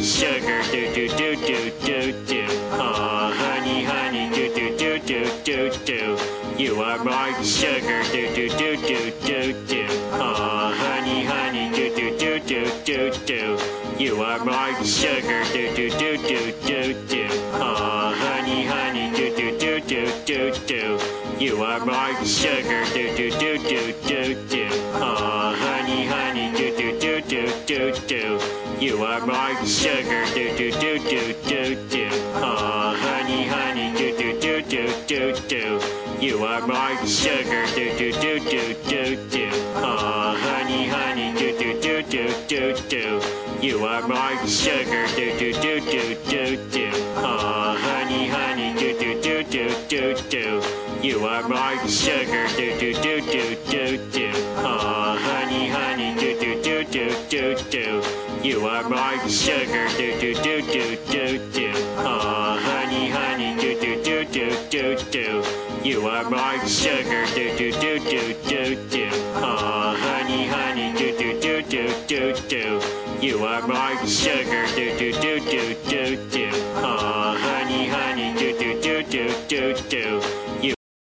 sugar, do do do do do do. Oh, honey, honey, do do do do do do. You are my sugar, do do do do do do. Oh, honey, honey, do do do do do do. You are my sugar, do do do do do do. Oh, honey, honey, do do do do do do. You are my sugar, do do do do do do. Oh, honey, honey, do do do do do do. You are my sugar, do do do do do do. Oh, honey, honey, do do do do do do. You are my sugar, do do do do do do. Oh, honey, honey, do do do do do do. You are my sugar, do do do do do do. Oh, honey, honey, do do do do do do. You are my sugar, do do do do do do. Oh, honey, honey, do do do do do do. You are my sugar, do do do do do do. Oh, honey, honey, do do do do do do. You are my sugar, do do do do do do. Oh, honey, honey, do do do do do do. You are my sugar, do do